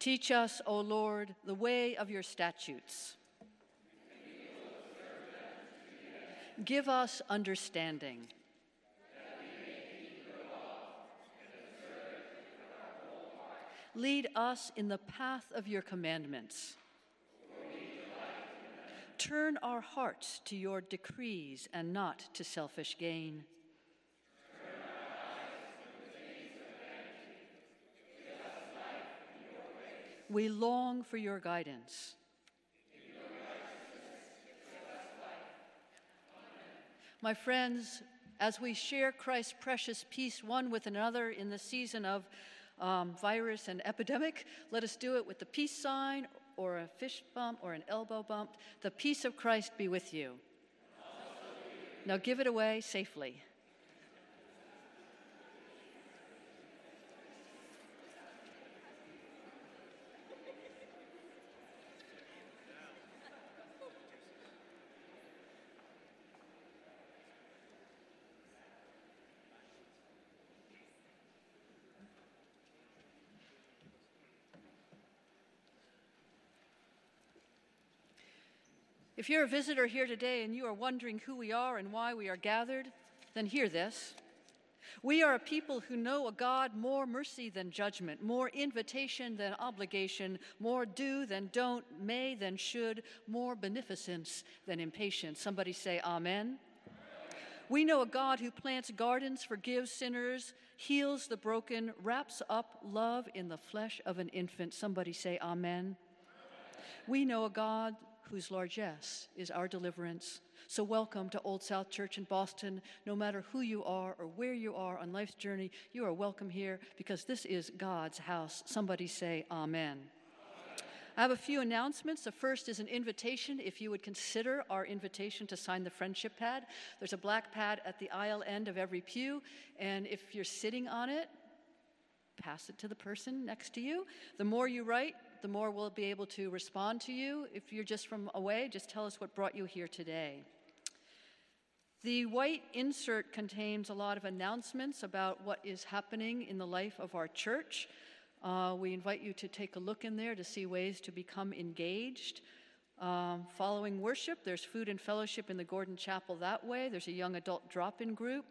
Teach us, O Lord, the way of your statutes. Give us understanding. Lead us in the path of your commandments. Turn our hearts to your decrees and not to selfish gain. We long for your guidance. My friends, as we share Christ's precious peace one with another in the season of virus and epidemic, let us do it with the peace sign or a fist bump or an elbow bump. The peace of Christ be with you. Now give it away safely. If you're a visitor here today and you are wondering who we are and why we are gathered, then hear this. We are a people who know a God more mercy than judgment, more invitation than obligation, more do than don't, may than should, more beneficence than impatience. Somebody say amen. We know a God who plants gardens, forgives sinners, heals the broken, wraps up love in the flesh of an infant. Somebody say amen. We know a God whose largesse is our deliverance. So welcome to Old South Church in Boston. No matter who you are or where you are on life's journey, you are welcome here because this is God's house. Somebody say amen. I have a few announcements. The first is an invitation. If you would consider our invitation to sign the friendship pad, there's a black pad at the aisle end of every pew, and if you're sitting on it, pass it to the person next to you. The more you write, the more we'll be able to respond to you. If you're just from away, just tell us what brought you here today. The white insert contains a lot of announcements about what is happening in the life of our church. We invite you to take a look in there to see ways to become engaged. Following worship, there's food and fellowship in the Gordon Chapel that way. There's a young adult drop-in group.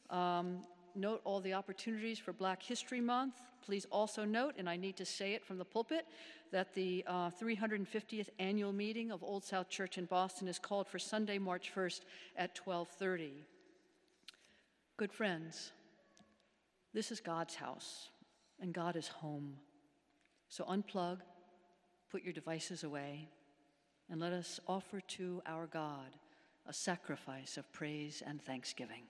Note all the opportunities for Black History Month. Please also note, and I need to say it from the pulpit, that the 350th annual meeting of Old South Church in Boston is called for Sunday, March 1st at 12:30. Good friends, this is God's house, and God is home. So unplug, put your devices away, and let us offer to our God a sacrifice of praise and thanksgiving.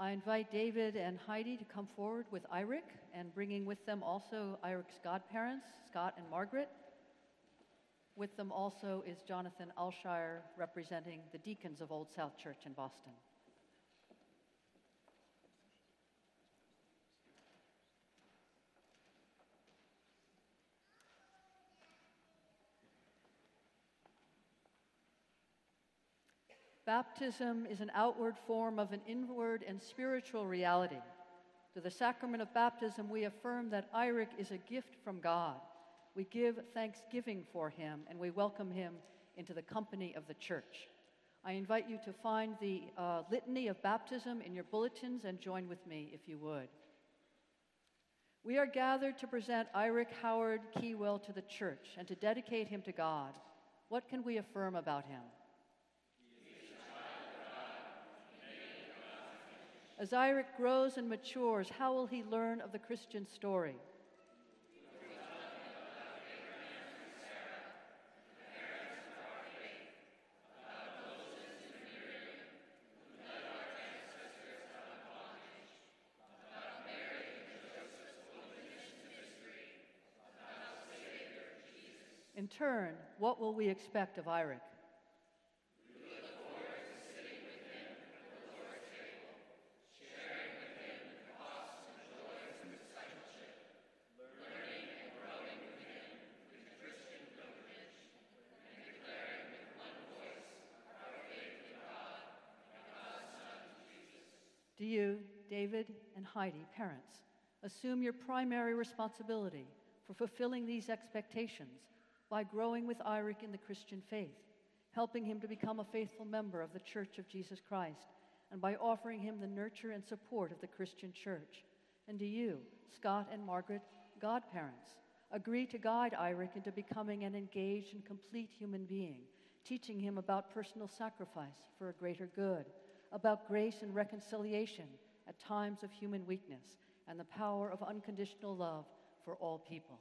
I invite David and Heidi to come forward with Eirik, and bringing with them also Eirik's godparents, Scott and Margaret. With them also is Jonathan Alshire, representing the deacons of Old South Church in Boston. Baptism is an outward form of an inward and spiritual reality. Through the sacrament of baptism, we affirm that Eirik is a gift from God. We give thanksgiving for him, and we welcome him into the company of the church. I invite you to find the litany of baptism in your bulletins and join with me if you would. We are gathered to present Eirik Howard Keywell to the church and to dedicate him to God. What can we affirm about him? As Eirik grows and matures, how will he learn of the Christian story? In turn, what will we expect of Eirik? Do you, David and Heidi, parents, assume your primary responsibility for fulfilling these expectations by growing with Eirik in the Christian faith, helping him to become a faithful member of the Church of Jesus Christ, and by offering him the nurture and support of the Christian church? And do you, Scott and Margaret, godparents, agree to guide Eirik into becoming an engaged and complete human being, teaching him about personal sacrifice for a greater good, about grace and reconciliation at times of human weakness, and the power of unconditional love for all people?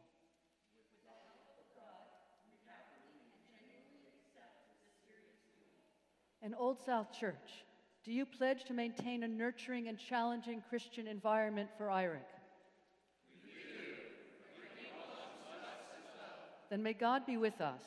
In Old South Church, do you pledge to maintain a nurturing and challenging Christian environment for Eirik? We do. Then may God be with us.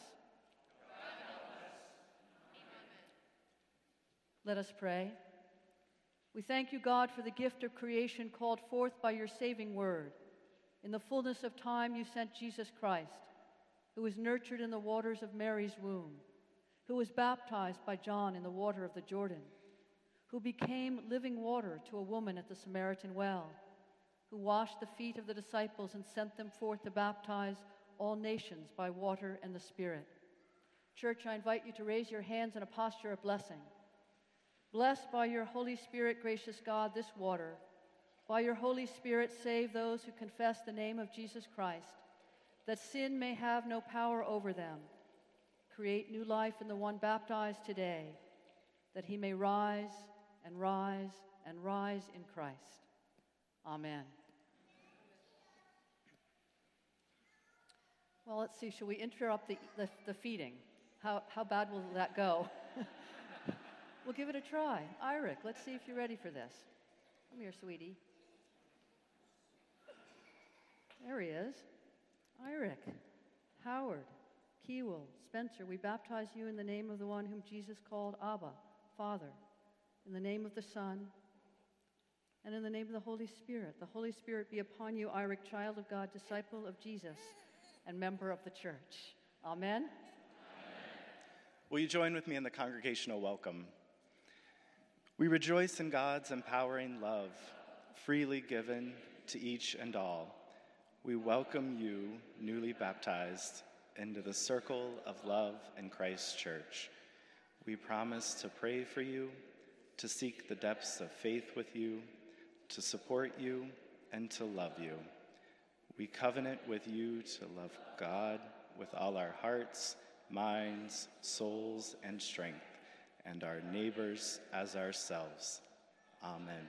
Let us pray. We thank you, God, for the gift of creation called forth by your saving word. In the fullness of time, you sent Jesus Christ, who was nurtured in the waters of Mary's womb, who was baptized by John in the water of the Jordan, who became living water to a woman at the Samaritan well, who washed the feet of the disciples and sent them forth to baptize all nations by water and the Spirit. Church, I invite you to raise your hands in a posture of blessing. Bless by your Holy Spirit, gracious God, this water. By your Holy Spirit, save those who confess the name of Jesus Christ, that sin may have no power over them. Create new life in the one baptized today, that he may rise and rise and rise in Christ. Amen. Well, let's see, shall we interrupt the feeding? How bad will that go? We'll give it a try. Eirik, let's see if you're ready for this. Come here, sweetie. There he is. Eirik, Howard, Keywell, Spencer, we baptize you in the name of the one whom Jesus called Abba, Father, in the name of the Son, and in the name of the Holy Spirit. The Holy Spirit be upon you, Eirik, child of God, disciple of Jesus, and member of the church. Amen. Amen. Will you join with me in the congregational welcome? We rejoice in God's empowering love, freely given to each and all. We welcome you, newly baptized, into the circle of love in Christ's church. We promise to pray for you, to seek the depths of faith with you, to support you, and to love you. We covenant with you to love God with all our hearts, minds, souls, and strength, and our neighbors as ourselves. Amen.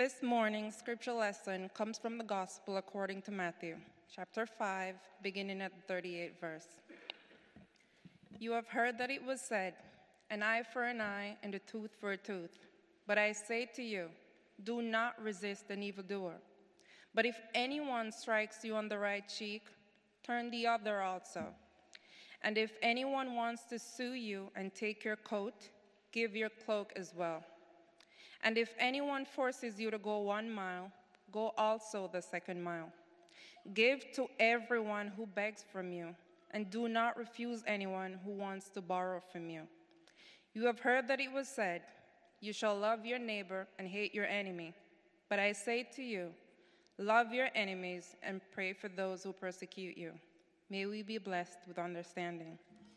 This morning's scripture lesson comes from the Gospel according to Matthew, chapter 5, beginning at the 38th verse. You have heard that it was said, an eye for an eye and a tooth for a tooth. But I say to you, do not resist an evildoer. But if anyone strikes you on the right cheek, turn the other also. And if anyone wants to sue you and take your coat, give your cloak as well. And if anyone forces you to go 1 mile, go also the 2nd mile. Give to everyone who begs from you, and do not refuse anyone who wants to borrow from you. You have heard that it was said, you shall love your neighbor and hate your enemy. But I say to you, love your enemies and pray for those who persecute you. May we be blessed with understanding.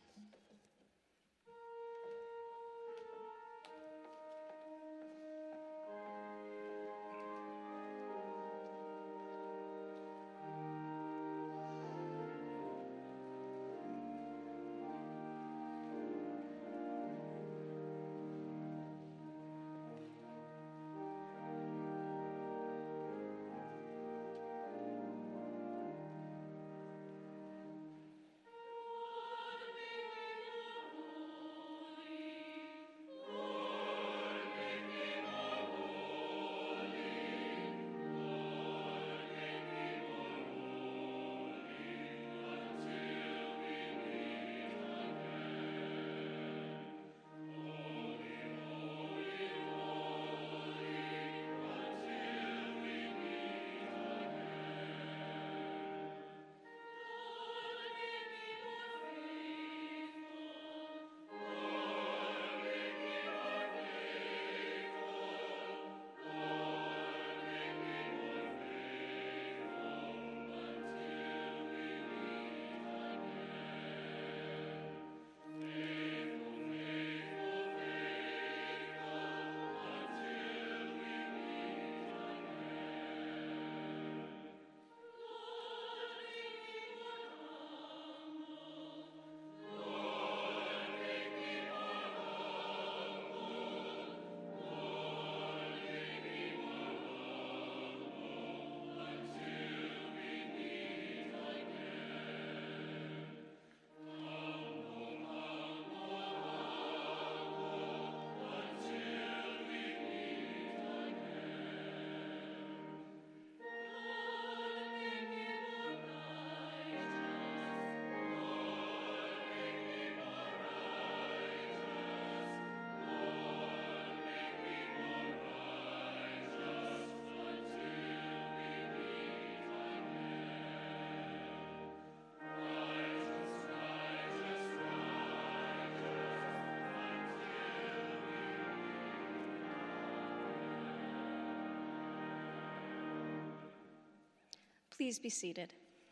Please be seated.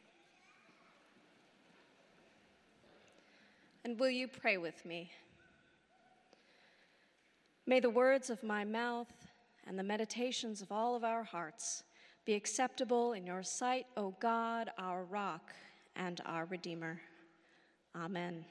And will you pray with me? May the words of my mouth and the meditations of all of our hearts be acceptable in your sight, O God, our rock and our Redeemer. Amen.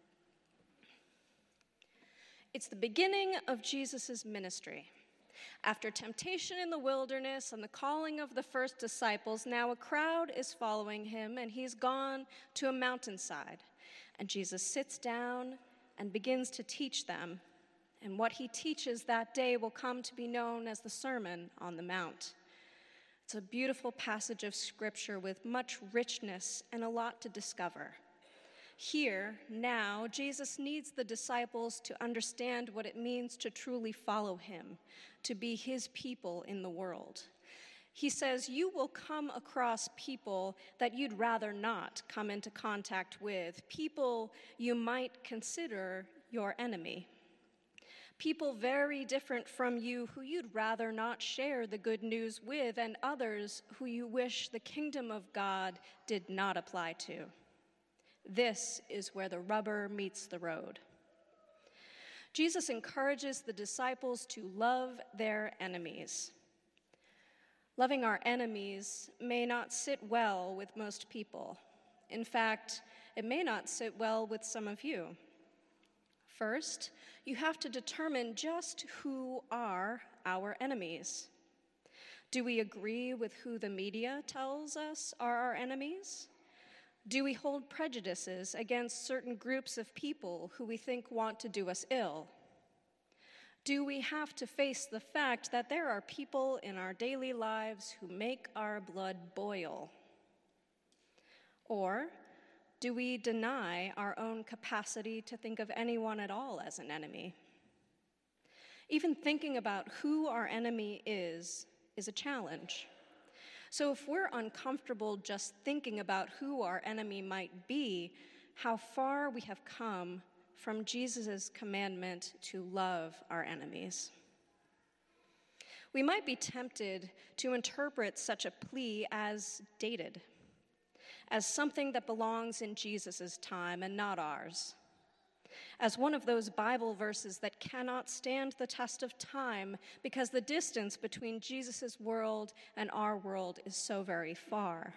It's the beginning of Jesus' ministry. After temptation in the wilderness and the calling of the first disciples, now a crowd is following him, and he's gone to a mountainside. And Jesus sits down and begins to teach them. And what he teaches that day will come to be known as the Sermon on the Mount. It's a beautiful passage of Scripture with much richness and a lot to discover. Here, now, Jesus needs the disciples to understand what it means to truly follow him, to be his people in the world. He says, you will come across people that you'd rather not come into contact with, people you might consider your enemy, people very different from you who you'd rather not share the good news with, and others who you wish the kingdom of God did not apply to. This is where the rubber meets the road. Jesus encourages the disciples to love their enemies. Loving our enemies may not sit well with most people. In fact, it may not sit well with some of you. First, you have to determine just who are our enemies. Do we agree with who the media tells us are our enemies? Do we hold prejudices against certain groups of people who we think want to do us ill? Do we have to face the fact that there are people in our daily lives who make our blood boil? Or do we deny our own capacity to think of anyone at all as an enemy? Even thinking about who our enemy is a challenge. So if we're uncomfortable just thinking about who our enemy might be, how far we have come from Jesus' commandment to love our enemies. We might be tempted to interpret such a plea as dated, as something that belongs in Jesus' time and not ours, as one of those Bible verses that cannot stand the test of time because the distance between Jesus' world and our world is so very far.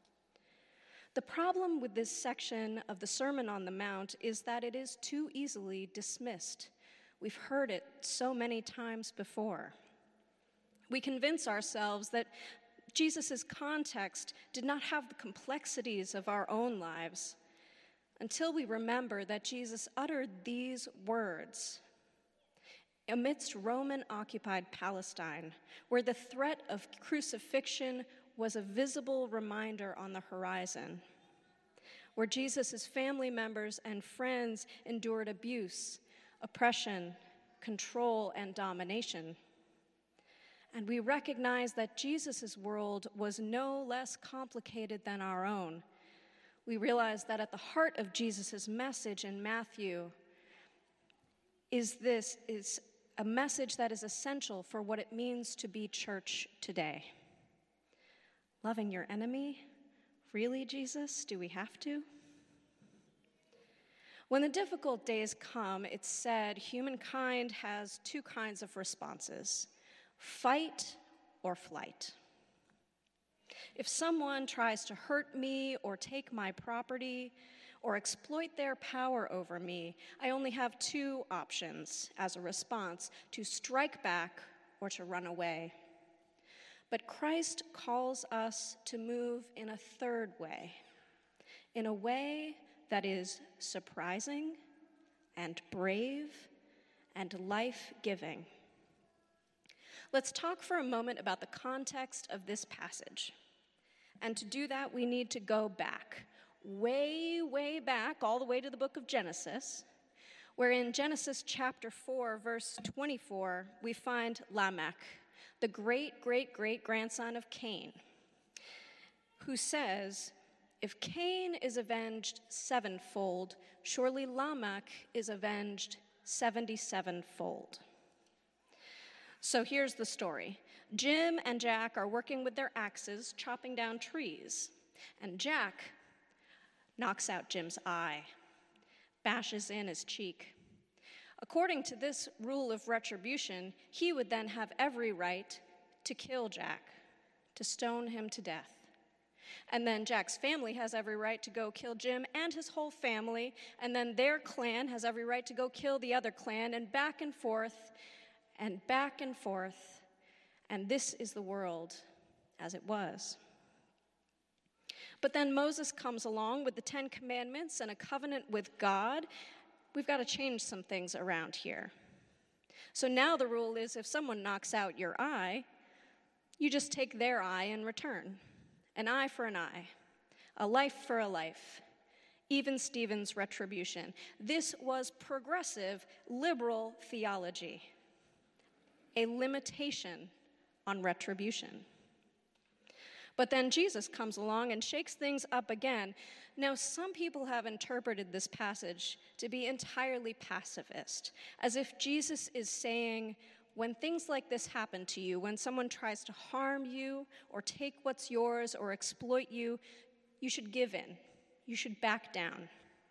The problem with this section of the Sermon on the Mount is that it is too easily dismissed. We've heard it so many times before. We convince ourselves that Jesus' context did not have the complexities of our own lives until we remember that Jesus uttered these words amidst Roman-occupied Palestine, where the threat of crucifixion was a visible reminder on the horizon, where Jesus' family members and friends endured abuse, oppression, control, and domination. And we recognize that Jesus' world was no less complicated than our own. We realize that at the heart of Jesus' message in Matthew is a message that is essential for what it means to be church today. Loving your enemy? Really, Jesus? Do we have to? When the difficult days come, it's said humankind has two kinds of responses: fight or flight. If someone tries to hurt me or take my property or exploit their power over me, I only have two options as a response: to strike back or to run away. But Christ calls us to move in a third way, in a way that is surprising and brave and life-giving. Let's talk for a moment about the context of this passage. And to do that, we need to go back, way, way back, all the way to the book of Genesis, where in Genesis chapter 4, verse 24, we find Lamech, the great-great-great-grandson of Cain, who says, "If Cain is avenged sevenfold, surely Lamech is avenged 77-fold." So here's the story. Jim and Jack are working with their axes, chopping down trees, and Jack knocks out Jim's eye, bashes in his cheek. According to this rule of retribution, he would then have every right to kill Jack, to stone him to death. And then Jack's family has every right to go kill Jim and his whole family, and then their clan has every right to go kill the other clan, and back and forth, and back and forth. And this is the world as it was. But then Moses comes along with the 10 Commandments and a covenant with God. We've got to change some things around here. So now the rule is if someone knocks out your eye, you just take their eye in return. An eye for an eye, a life for a life, even Stephen's retribution. This was progressive, liberal theology, a limitation on retribution. But then Jesus comes along and shakes things up again. Now, some people have interpreted this passage to be entirely pacifist, as if Jesus is saying, when things like this happen to you, when someone tries to harm you or take what's yours or exploit you, you should give in. You should back down.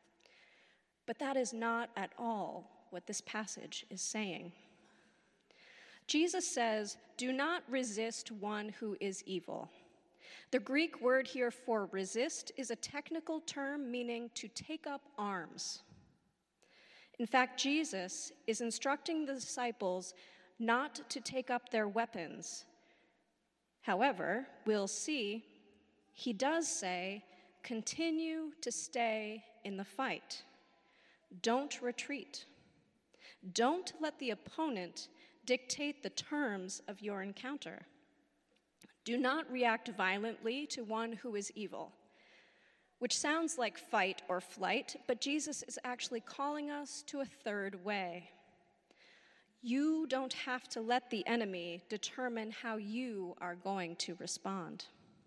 But that is not at all what this passage is saying. Jesus says, "Do not resist one who is evil." The Greek word here for resist is a technical term meaning to take up arms. In fact, Jesus is instructing the disciples not to take up their weapons, However, we'll see, he does say, continue to stay in the fight. Don't retreat. Don't let the opponent dictate the terms of your encounter. Do not react violently to one who is evil, which sounds like fight or flight, but Jesus is actually calling us to a third way. You don't have to let the enemy determine how you are going to respond.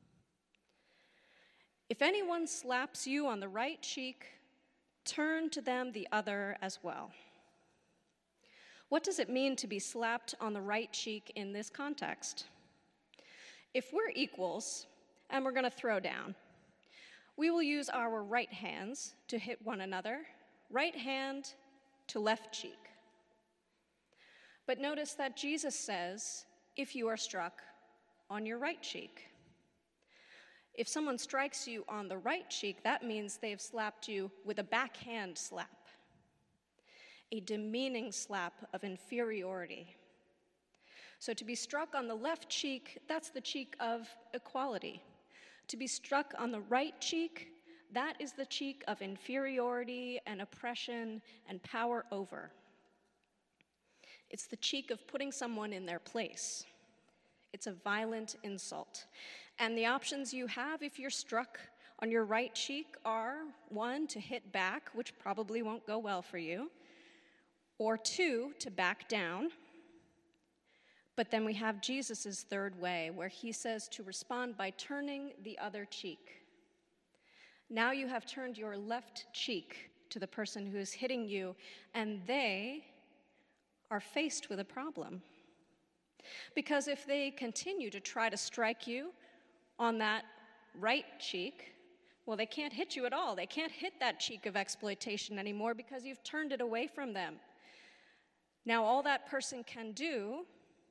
If anyone slaps you on the right cheek, turn to them the other as well. What does it mean to be slapped on the right cheek in this context? If we're equals and we're going to throw down, we will use our right hands to hit one another, right hand to left cheek. But notice that Jesus says, if you are struck on your right cheek. If someone strikes you on the right cheek, that means they've slapped you with a backhand slap, a demeaning slap of inferiority. So to be struck on the left cheek, that's the cheek of equality. To be struck on the right cheek, that is the cheek of inferiority and oppression and power over. It's the cheek of putting someone in their place. It's a violent insult. And the options you have if you're struck on your right cheek are, 1, to hit back, which probably won't go well for you, or 2, to back down. But then we have Jesus' third way, where he says to respond by turning the other cheek. Now you have turned your left cheek to the person who is hitting you, and they are faced with a problem. Because if they continue to try to strike you on that right cheek, well, they can't hit you at all. They can't hit that cheek of exploitation anymore because you've turned it away from them. Now, all that person can do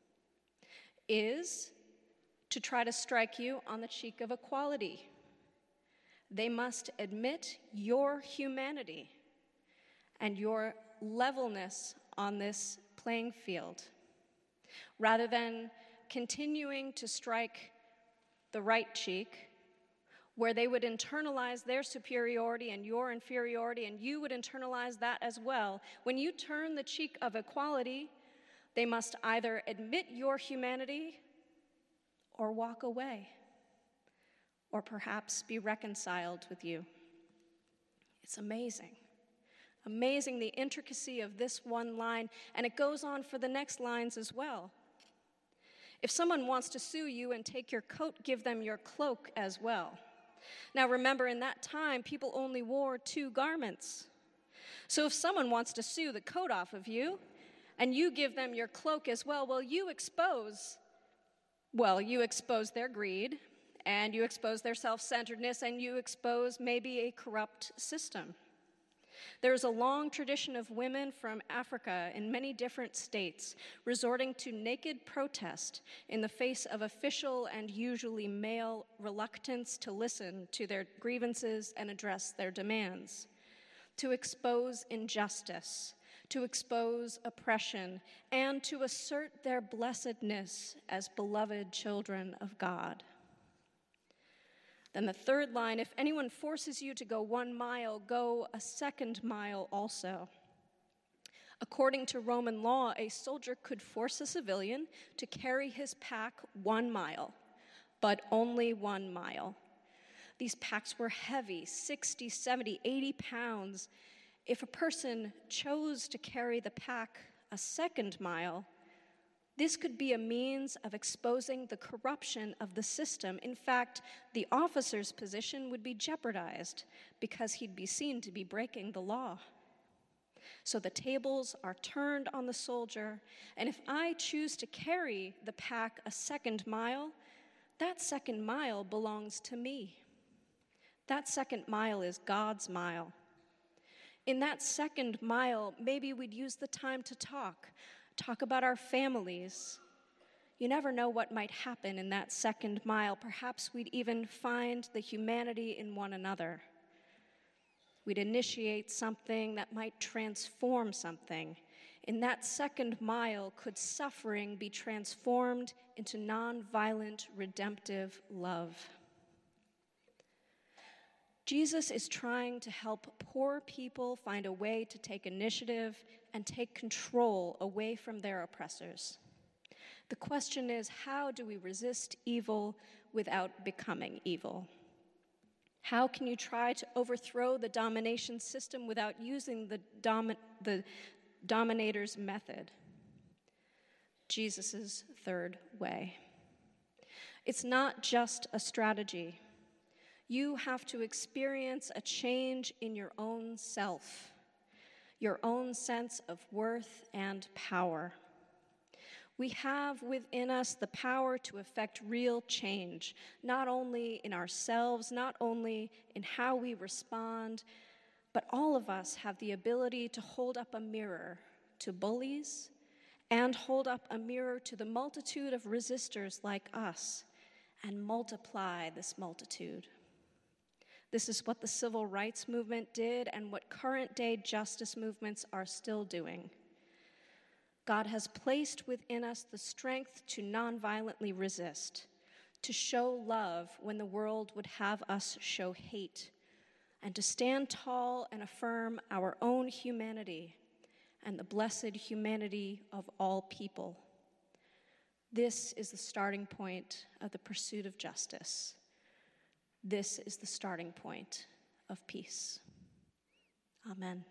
is to try to strike you on the cheek of equality. They must admit your humanity and your levelness on this playing field, rather than continuing to strike the right cheek, where they would internalize their superiority and your inferiority, and you would internalize that as well. When you turn the cheek of equality, they must either admit your humanity or walk away, or perhaps be reconciled with you. It's amazing. Amazing the intricacy of this one line, and it goes on for the next lines as well. If someone wants to sue you and take your coat, give them your cloak as well. Now remember, in that time, people only wore 2 garments. So if someone wants to sue the coat off of you, and you give them your cloak as well, you expose their greed, and you expose their self-centeredness, and you expose maybe a corrupt system. There's a long tradition of women from Africa in many different states resorting to naked protest in the face of official and usually male reluctance to listen to their grievances and address their demands, to expose injustice, to expose oppression, and to assert their blessedness as beloved children of God. Then the third line, if anyone forces you to go 1 mile, go a 2nd mile also. According to Roman law, a soldier could force a civilian to carry his pack 1 mile, but only 1 mile. These packs were heavy, 60, 70, 80 pounds. If a person chose to carry the pack a 2nd mile, this could be a means of exposing the corruption of the system. In fact, the officer's position would be jeopardized because he'd be seen to be breaking the law. So the tables are turned on the soldier, and if I choose to carry the pack a 2nd mile, that 2nd mile belongs to me. That 2nd mile is God's mile. In that 2nd mile, maybe we'd use the time to talk about our families. You never know what might happen in that 2nd mile. Perhaps we'd even find the humanity in one another. We'd initiate something that might transform something In that second mile, could suffering be transformed into nonviolent, redemptive love? Jesus is trying to help poor people find a way to take initiative and take control away from their oppressors. The question is, how do we resist evil without becoming evil? How can you try to overthrow the domination system without using the dominator's method? Jesus' third way. It's not just a strategy. You have to experience a change in your own self, your own sense of worth and power. We have within us the power to effect real change, not only in ourselves, not only in how we respond, but all of us have the ability to hold up a mirror to bullies and hold up a mirror to the multitude of resistors like us and multiply this multitude. This is what the civil rights movement did and what current-day justice movements are still doing. God has placed within us the strength to nonviolently resist, to show love when the world would have us show hate, and to stand tall and affirm our own humanity and the blessed humanity of all people. This is the starting point of the pursuit of justice. This is the starting point of peace. Amen.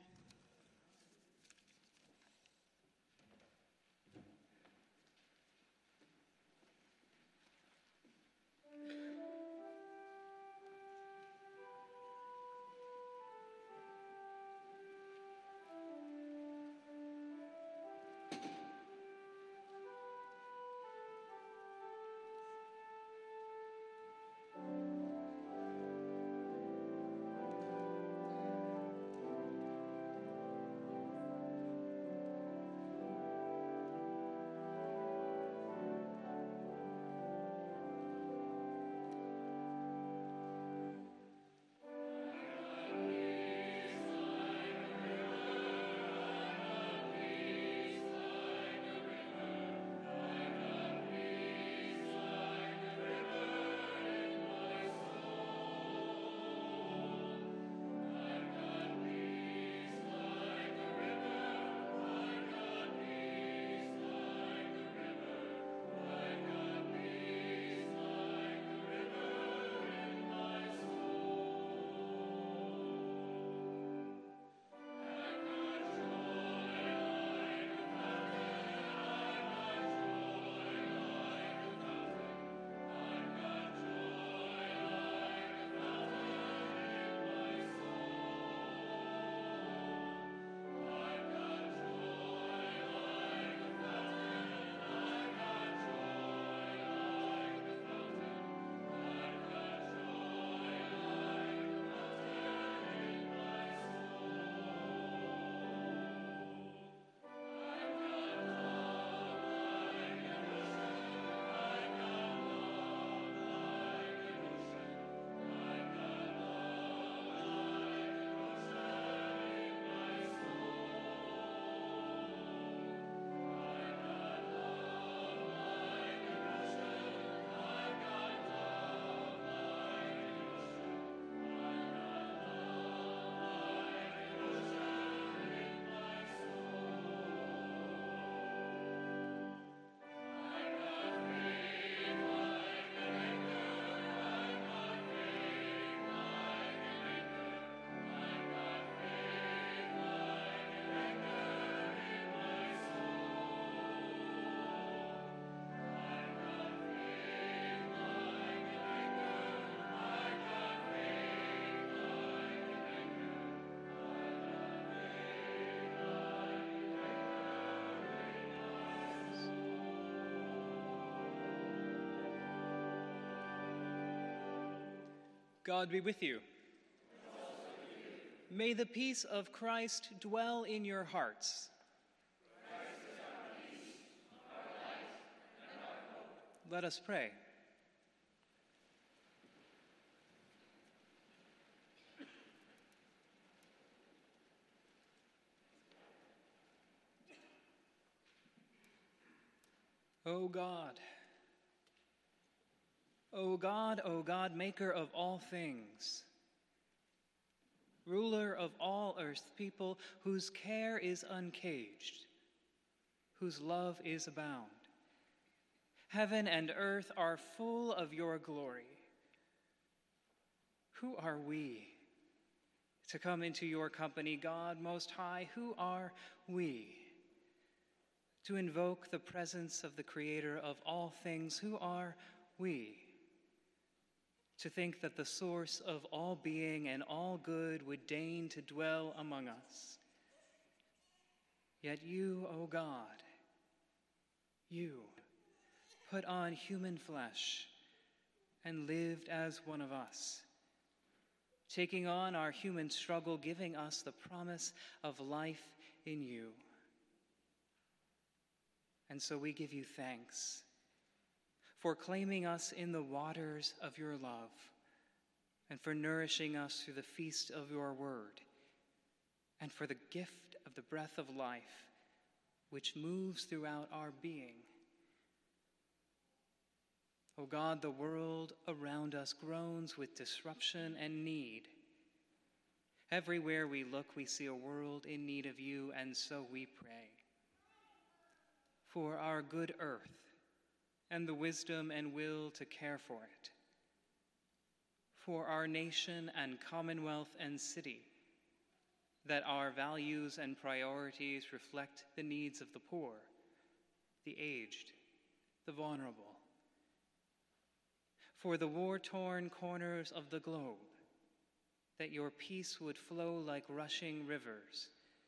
God be with you. May the peace of Christ dwell in your hearts. Let us pray. O God, O God, O God, maker of all things, ruler of all earth's people, whose care is uncaged, whose love is abound. Heaven and earth are full of your glory. Who are we to come into your company, God Most High? Who are we to invoke the presence of the Creator of all things? Who are we to think that the source of all being and all good would deign to dwell among us? Yet you, O God, you put on human flesh and lived as one of us, taking on our human struggle, giving us the promise of life in you. And so we give you thanks for claiming us in the waters of your love and for nourishing us through the feast of your word and for the gift of the breath of life which moves throughout our being. O God, the world around us groans with disruption and need. Everywhere we look, we see a world in need of you, and so we pray for our good earth and the wisdom and will to care for it, for our nation and commonwealth and city, that our values and priorities reflect the needs of the poor, the aged, the vulnerable, for the war-torn corners of the globe, that your peace would flow like rushing rivers.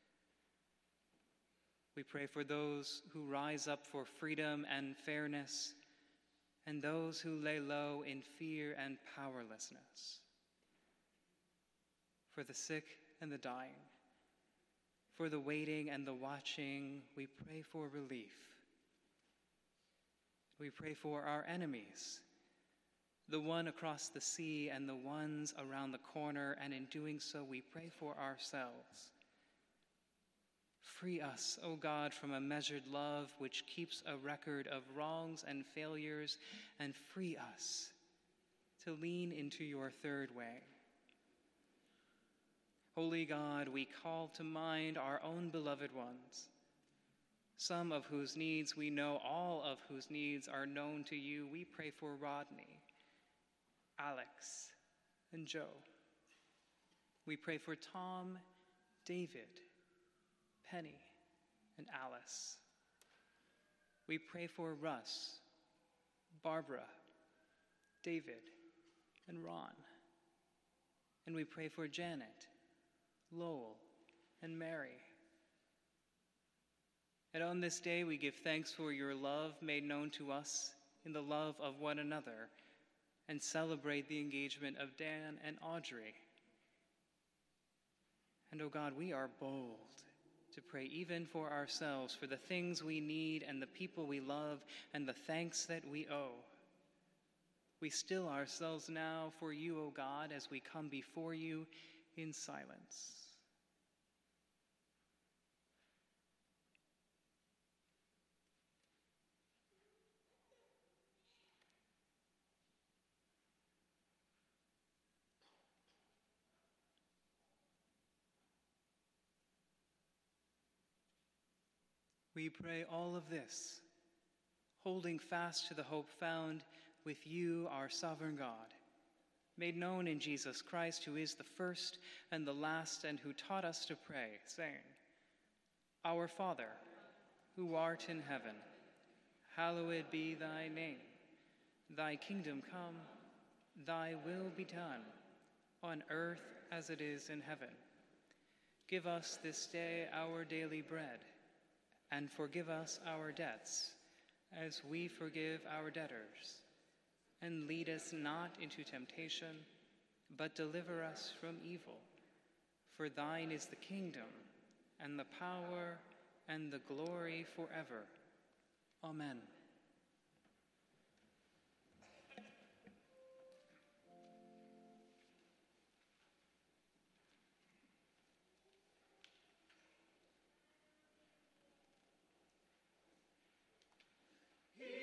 We pray for those who rise up for freedom and fairness, and those who lay low in fear and powerlessness, for the sick and the dying, for the waiting and the watching. We pray for relief. We pray for our enemies, the one across the sea and the ones around the corner, and in doing so, we pray for ourselves. Free us, O God, from a measured love which keeps a record of wrongs and failures, and free us to lean into your third way. Holy God, we call to mind our own beloved ones, some of whose needs we know, all of whose needs are known to you. We pray for Rodney, Alex, and Joe. We pray for Tom, David, Penny, and Alice. We pray for Russ, Barbara, David, and Ron. And we pray for Janet, Lowell, and Mary. And on this day, we give thanks for your love made known to us in the love of one another, and celebrate the engagement of Dan and Audrey. And, oh God, we are bold to pray even for ourselves, for the things we need and the people we love and the thanks that we owe. We still ourselves now for you, O God, as we come before you in silence. We pray all of this, holding fast to the hope found with you, our sovereign God, made known in Jesus Christ, who is the first and the last, and who taught us to pray, saying, Our Father, who art in heaven, hallowed be thy name. Thy kingdom come, thy will be done, on earth as it is in heaven. Give us this day our daily bread, and forgive us our debts, as we forgive our debtors. And lead us not into temptation, but deliver us from evil. For thine is the kingdom, and the power, and the glory forever. Amen. He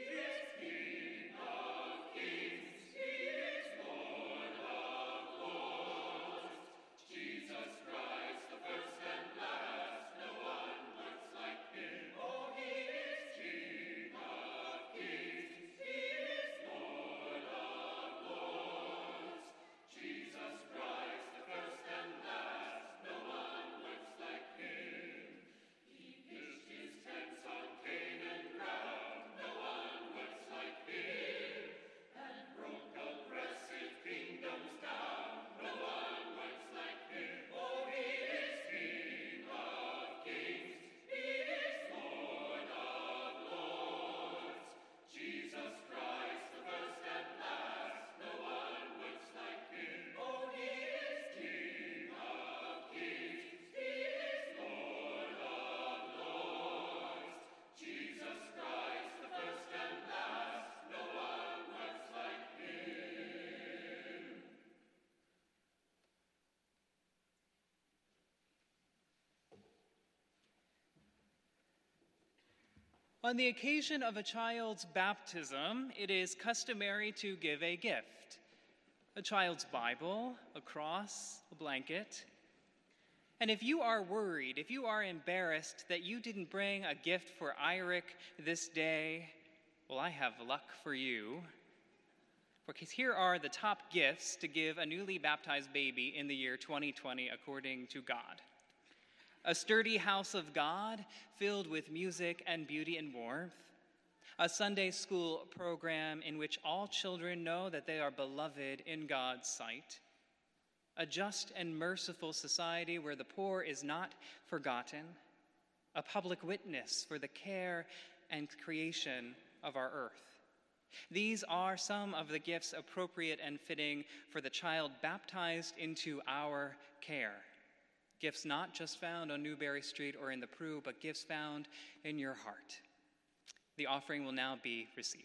On the occasion of a child's baptism, it is customary to give a gift: a child's Bible, a cross, a blanket. And if you are worried, if you are embarrassed that you didn't bring a gift for Eirik this day, well, I have luck for you. Because here are the top gifts to give a newly baptized baby in the year 2020 according to God: a sturdy house of God filled with music and beauty and warmth, a Sunday school program in which all children know that they are beloved in God's sight, a just and merciful society where the poor is not forgotten, a public witness for the care and creation of our earth. These are some of the gifts appropriate and fitting for the child baptized into our care. Gifts not just found on Newberry Street or in the Prue, but gifts found in your heart. The offering will now be received.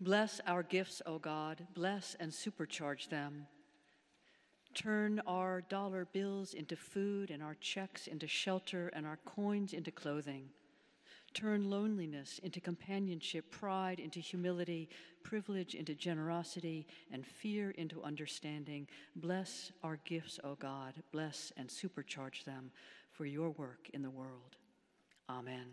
Bless our gifts, O God. Bless and supercharge them. Turn our dollar bills into food and our checks into shelter and our coins into clothing. Turn loneliness into companionship, pride into humility, privilege into generosity, and fear into understanding. Bless our gifts, O God. Bless and supercharge them for your work in the world. Amen.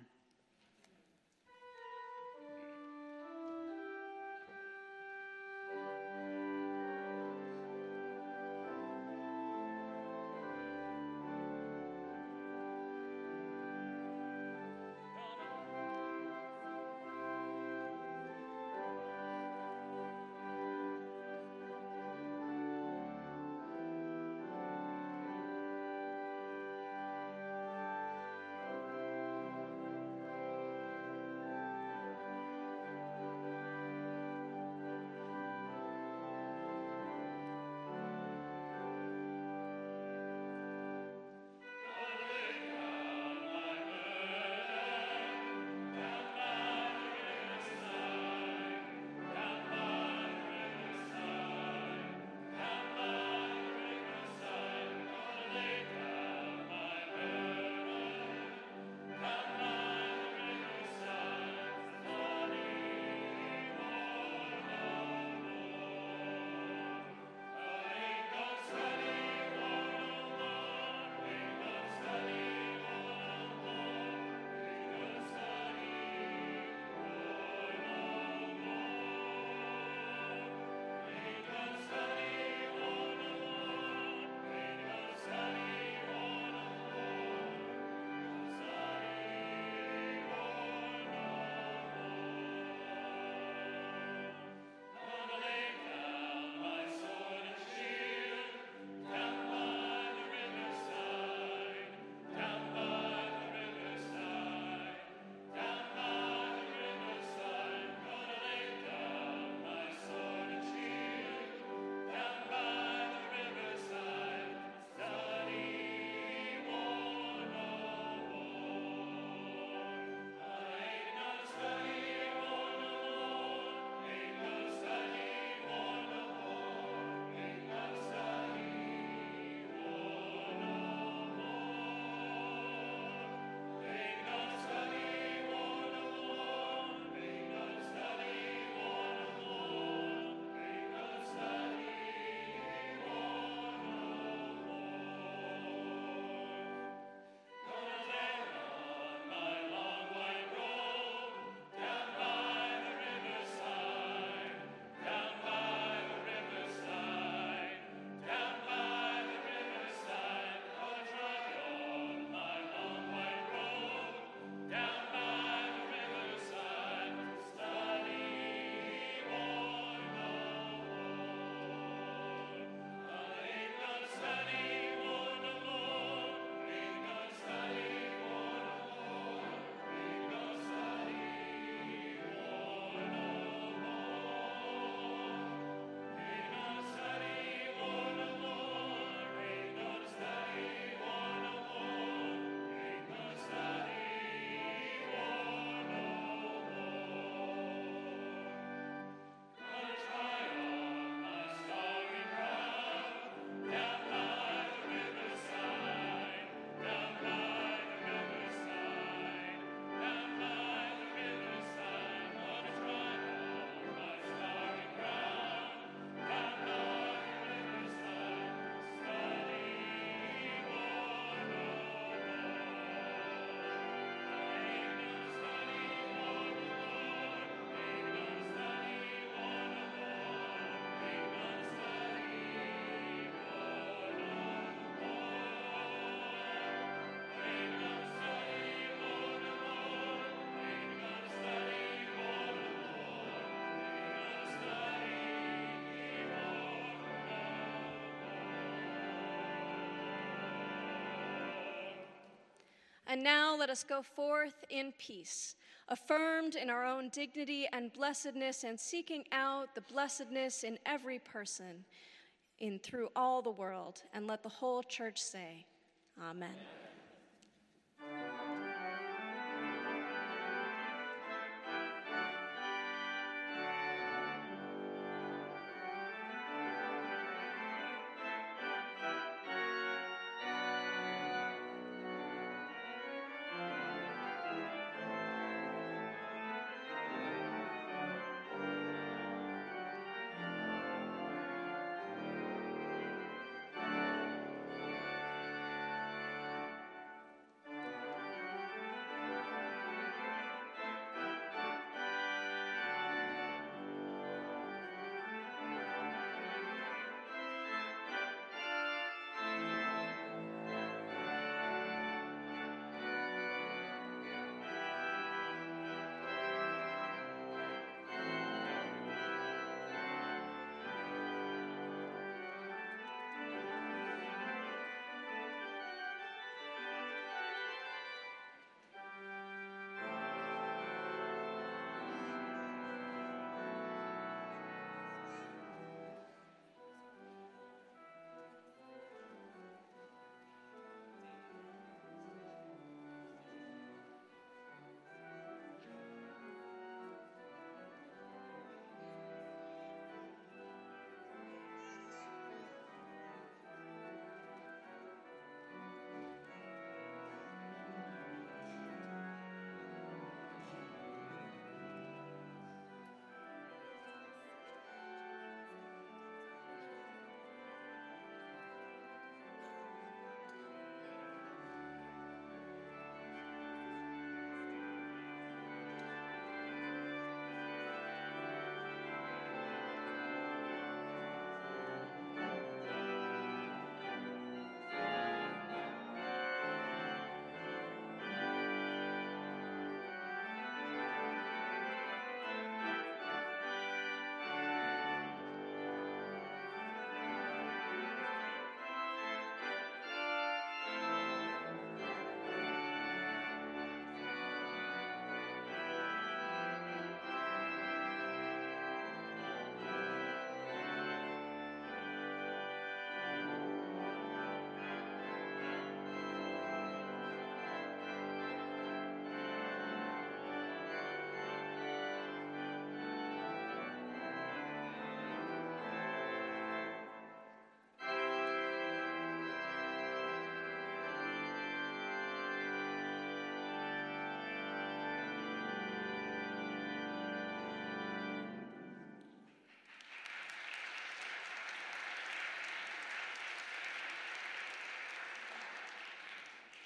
And now let us go forth in peace, affirmed in our own dignity and blessedness, and seeking out the blessedness in every person in through all the world. And let the whole church say, Amen.